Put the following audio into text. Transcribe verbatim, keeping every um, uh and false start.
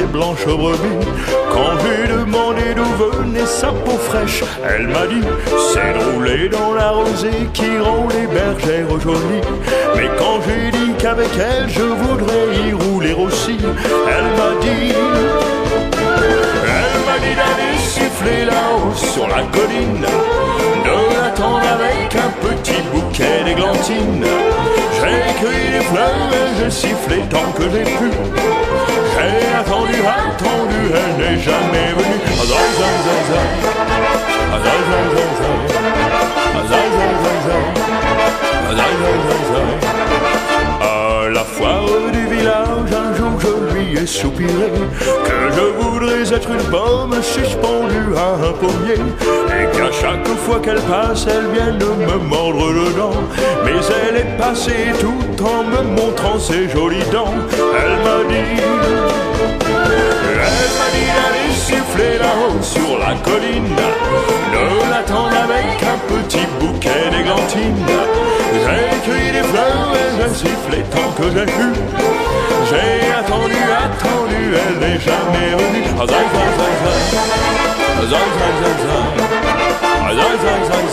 blanches brebis. Quand j'ai demandé d'où venait sa peau fraîche, elle m'a dit c'est de rouler dans la rosée qui rend les bergères jolies. Mais quand j'ai dit qu'avec elle je voudrais y rouler aussi, elle m'a dit Elle m'a dit d'aller siffler là-haut sur la colline, de l'attendre avec un petit bouquet d'églantines. J'ai cueilli des fleurs et j'ai sifflé tant que j'ai pu. J'ai attendu, attendu, elle n'est jamais venue. Zai, zai, zai, zai. Zai, zai, zai, zai. Zai, zai, zai, zai. Zai, zai, zai, zai. À la foire du village, un jour je lui ai soupiré que je voudrais être une pomme suspendue à un pommier, et qu'à chaque fois qu'elle passe, elle vienne me mordre le dent. Mais elle est passée tout en me montrant ses jolies dents. Elle m'a dit Elle m'a dit d'aller siffler là-haut sur la colline, de l'attendre avec un petit bouquet d'églantines. J'ai cueilli des fleurs et j'ai sifflé tant que j'ai pu. J'ai attendu, attendu, elle n'est jamais venue. Zai, zai, zai, zai. Zai, zai, zai, zai. Zai, zai, zai,